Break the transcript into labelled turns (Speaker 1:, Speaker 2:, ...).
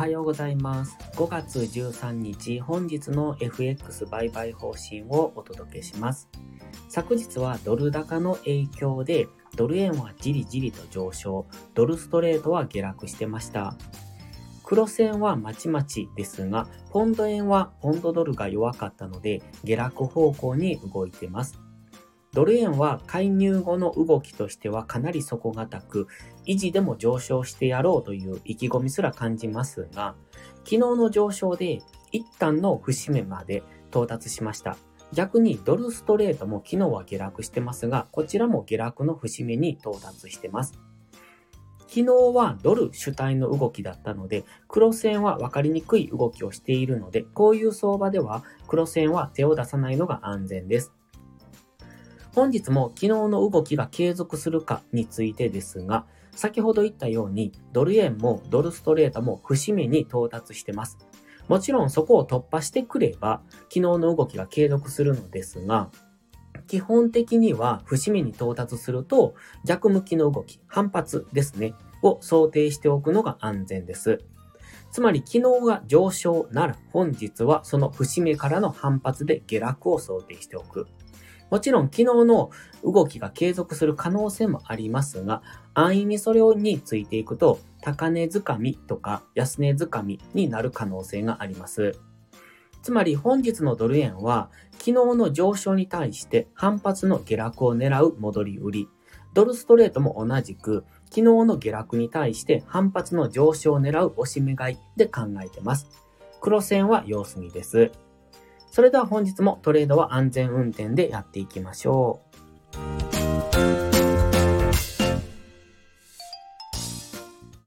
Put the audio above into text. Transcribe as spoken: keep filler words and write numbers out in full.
Speaker 1: はようございます。ごがつじゅうさんにち、本日の エフエックス 売買方針をお届けします。昨日はドル高の影響で、ドル円はじりじりと上昇、ドルストレートは下落してました。黒線はまちまちですが、ポンド円はポンドドルが弱かったので、下落方向に動いてます。ドル円は介入後の動きとしてはかなり底堅く、維持でも上昇してやろうという意気込みすら感じますが、昨日の上昇で一旦の節目まで到達しました。逆にドルストレートも昨日は下落してますが、こちらも下落の節目に到達してます。昨日はドル主体の動きだったので、黒線は分かりにくい動きをしているので、こういう相場では黒線は手を出さないのが安全です。本日も昨日の動きが継続するかについてですが、先ほど言ったようにドル円もドルストレートも節目に到達してます。もちろんそこを突破してくれば昨日の動きが継続するのですが、基本的には節目に到達すると逆向きの動き、反発ですね、を想定しておくのが安全です。つまり昨日が上昇なら本日はその節目からの反発で下落を想定しておく。もちろん昨日の動きが継続する可能性もありますが、安易にそれについていくと高値掴みとか安値掴みになる可能性があります。つまり本日のドル円は昨日の上昇に対して反発の下落を狙う戻り売り、ドルストレートも同じく昨日の下落に対して反発の上昇を狙う押し目買いで考えてます。黒線は様子見です。それでは本日もトレードは安全運転でやっていきましょう。